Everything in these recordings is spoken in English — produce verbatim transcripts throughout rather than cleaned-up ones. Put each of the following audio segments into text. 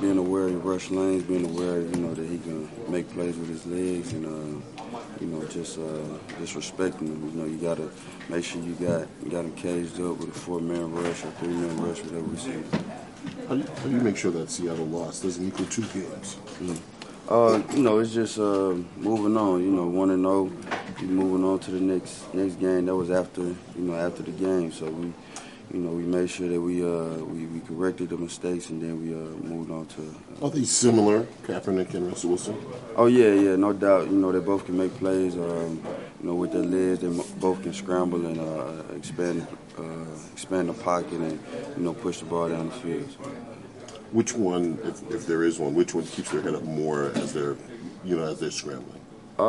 being aware of rush lanes, being aware, you know, that he can make plays with his legs, and uh, you know, just uh, just respecting him. You know, you gotta make sure you got you got him caged up with a four-man rush or three-man rush, whatever we see. How do, you, how do you make sure that Seattle loss doesn't equal two games? Mm-hmm. Uh, you know, it's just uh, moving on. You know, one and zero, moving on to the next next game. That was after, you know, after the game. So we, you know, we made sure that we uh we, we corrected the mistakes, and then we uh moved on to. Uh, Are they similar, Kaepernick and Russell Wilson? Oh yeah, yeah, no doubt. You know, they both can make plays. Um, you know, with their legs, they both can scramble and uh, expand uh, expand the pocket and, you know, push the ball down the field. So. Which one, if, if there is one, which one keeps their head up more as they're, you know, as they're scrambling?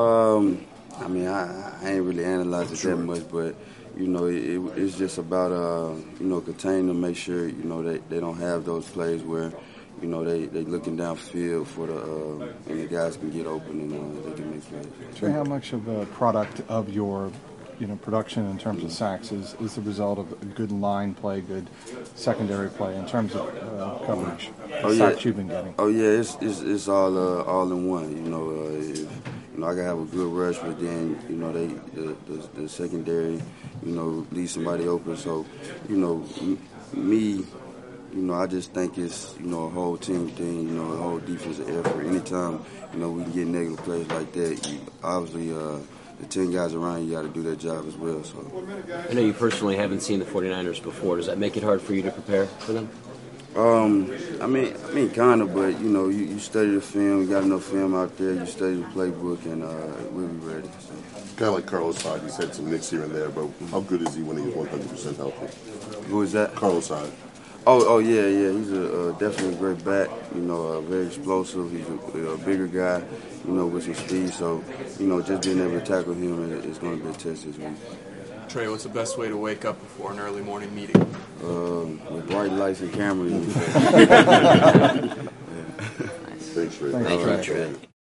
Um, I mean, I, I ain't really analyzed it sure. that much, but you know, it, it, it's just about uh, you know, containing to make sure, you know, they, they don't have those plays where, you know, they they looking downfield for the uh, and the guys can get open and uh, they can make plays. Trey, how much of a product of your, you know, production in terms of sacks is, is the result of good line play, good secondary play in terms of uh, coverage? Oh, sacks yeah. you've been getting. Oh yeah, it's it's, it's all uh, all in one. You know, uh, if, you know, I can have a good rush, but then, you know, they the, the, the secondary, you know, leave somebody open. So, you know, m- me. You know, I just think it's, you know, a whole team thing, you know, a whole defensive effort. Anytime, you know, we can get negative plays like that, you, obviously uh, the ten guys around you got to do their job as well. So, I know you personally haven't seen the 49ers before. Does that make it hard for you to prepare for them? Um, I mean, I mean, kind of, but, you know, you, you study the film, you got enough film out there, you study the playbook, and uh, we'll be ready. So. A guy like Carlos Hyde, he's had some nicks here and there, but how good is he when he's one hundred percent healthy? Who is that? Carlos Hyde. Oh, oh yeah, yeah. He's a uh, definitely a great back. You know, uh, very explosive. He's a, a bigger guy. You know, with some speed. So, you know, just being able to tackle him is, is going to be a test this week. Trey, what's the best way to wake up before an early morning meeting? Um, with bright lights and cameras. Thanks, Trey. Thank you, Trey.